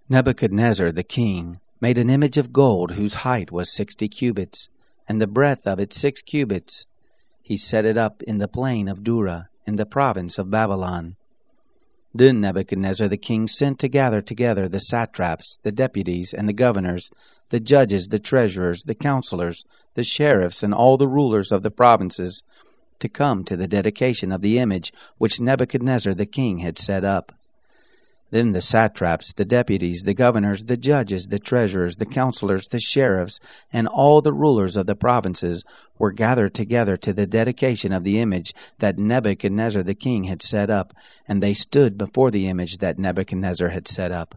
Nebuchadnezzar the king made an image of gold whose height was 60 cubits, and the breadth of it 6 cubits. He set it up in the plain of Dura, in the province of Babylon. Then Nebuchadnezzar the king sent to gather together the satraps, the deputies, and the governors, the judges, the treasurers, the counselors, the sheriffs, and all the rulers of the provinces, to come to the dedication of the image which Nebuchadnezzar the king had set up. Then the satraps, the deputies, the governors, the judges, the treasurers, the counselors, the sheriffs, and all the rulers of the provinces were gathered together to the dedication of the image that Nebuchadnezzar the king had set up, and they stood before the image that Nebuchadnezzar had set up.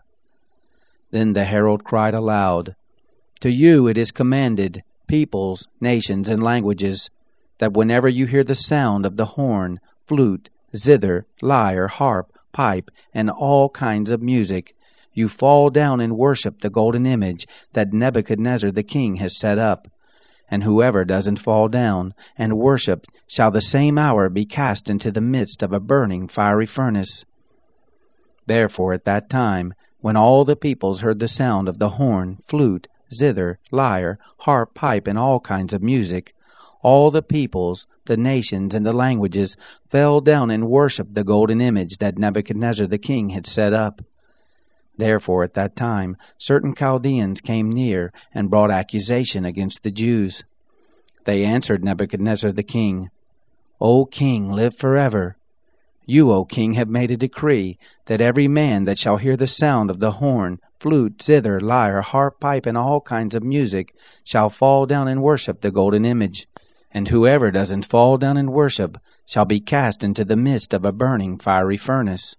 Then the herald cried aloud, "To you it is commanded, peoples, nations, and languages, that whenever you hear the sound of the horn, flute, zither, lyre, harp, pipe, and all kinds of music, you fall down and worship the golden image that Nebuchadnezzar the king has set up. And whoever doesn't fall down and worship shall the same hour be cast into the midst of a burning fiery furnace." Therefore at that time, when all the peoples heard the sound of the horn, flute, zither, lyre, harp, pipe, and all kinds of music, all the peoples, the nations, and the languages fell down and worshipped the golden image that Nebuchadnezzar the king had set up. Therefore at that time certain Chaldeans came near and brought accusation against the Jews. They answered Nebuchadnezzar the king, "O king, live forever. You, O king, have made a decree that every man that shall hear the sound of the horn, flute, zither, lyre, harp, pipe, and all kinds of music shall fall down and worship the golden image. And whoever doesn't fall down and worship shall be cast into the midst of a burning fiery furnace.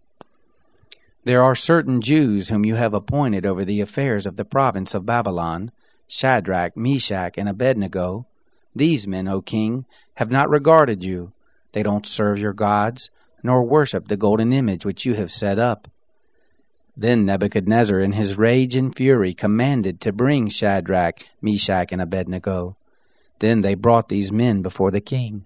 There are certain Jews whom you have appointed over the affairs of the province of Babylon, Shadrach, Meshach, and Abednego. These men, O king, have not regarded you. They don't serve your gods, nor worship the golden image which you have set up." Then Nebuchadnezzar in his rage and fury commanded to bring Shadrach, Meshach, and Abednego. Then they brought these men before the king.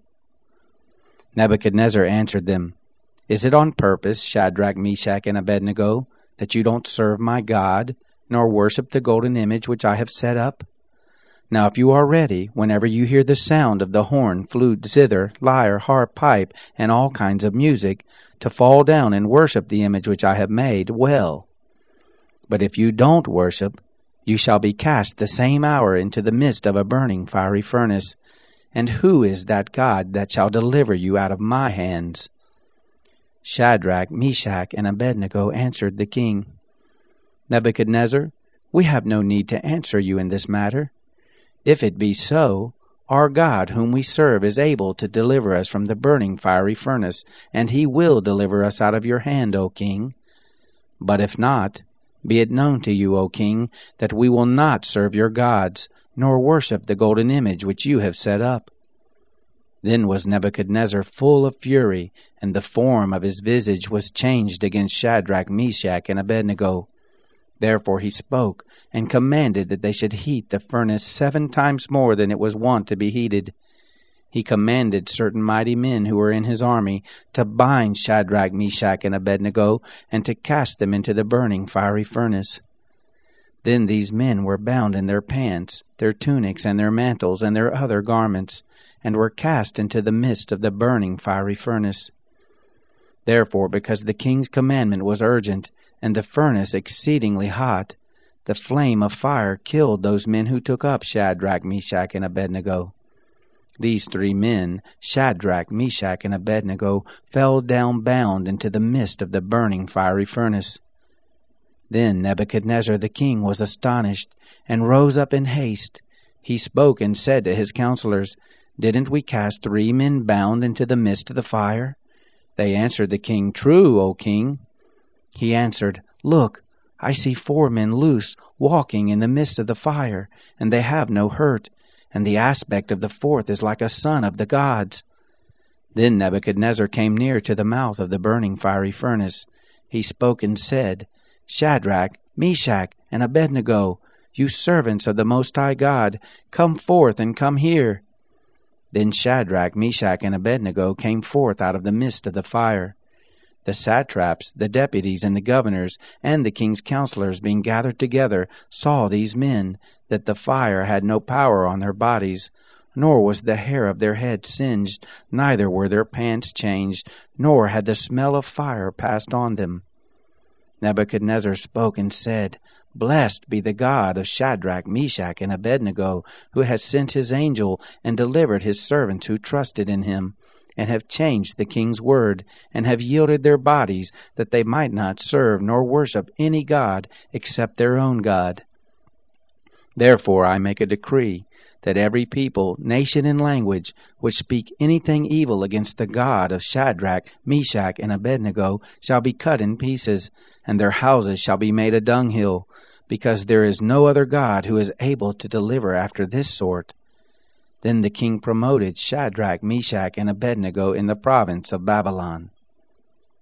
Nebuchadnezzar answered them, "Is it on purpose, Shadrach, Meshach, and Abednego, that you don't serve my God, nor worship the golden image which I have set up? Now if you are ready, whenever you hear the sound of the horn, flute, zither, lyre, harp, pipe, and all kinds of music, to fall down and worship the image which I have made, well. But if you don't worship, you shall be cast the same hour into the midst of a burning fiery furnace. And who is that God that shall deliver you out of my hands?" Shadrach, Meshach, and Abednego answered the king, "Nebuchadnezzar, we have no need to answer you in this matter. If it be so, our God whom we serve is able to deliver us from the burning fiery furnace, and he will deliver us out of your hand, O king. But if not, be it known to you, O king, that we will not serve your gods, nor worship the golden image which you have set up." Then was Nebuchadnezzar full of fury, and the form of his visage was changed against Shadrach, Meshach, and Abednego. Therefore he spoke, and commanded that they should heat the furnace 7 times more than it was wont to be heated. He commanded certain mighty men who were in his army to bind Shadrach, Meshach, and Abednego, and to cast them into the burning fiery furnace. Then these men were bound in their pants, their tunics, and their mantles, and their other garments, and were cast into the midst of the burning fiery furnace. Therefore, because the king's commandment was urgent, and the furnace exceedingly hot, the flame of fire killed those men who took up Shadrach, Meshach, and Abednego. These 3 men, Shadrach, Meshach, and Abednego, fell down bound into the midst of the burning fiery furnace. Then Nebuchadnezzar the king was astonished, and rose up in haste. He spoke and said to his counselors, "Didn't we cast 3 men bound into the midst of the fire?" They answered the king, "True, O king." He answered, "Look, I see 4 men loose, walking in the midst of the fire, and they have no hurt, and the aspect of the 4th is like a son of the gods." Then Nebuchadnezzar came near to the mouth of the burning fiery furnace. He spoke and said, "Shadrach, Meshach, and Abednego, you servants of the Most High God, come forth and come here." Then Shadrach, Meshach, and Abednego came forth out of the midst of the fire. The satraps, the deputies, and the governors, and the king's counselors, being gathered together, saw these men, that the fire had no power on their bodies, nor was the hair of their heads singed, neither were their pants changed, nor had the smell of fire passed on them. Nebuchadnezzar spoke and said, Blessed be the God of Shadrach, Meshach, and Abednego, who has sent his angel and delivered his servants who trusted in him, and have changed the king's word, and have yielded their bodies, that they might not serve nor worship any god except their own God. Therefore I make a decree, that every people, nation, and language which speak anything evil against the God of Shadrach, Meshach, and Abednego shall be cut in pieces, and their houses shall be made a dunghill, because there is no other God who is able to deliver after this sort. Then the king promoted Shadrach, Meshach, and Abednego in the province of Babylon.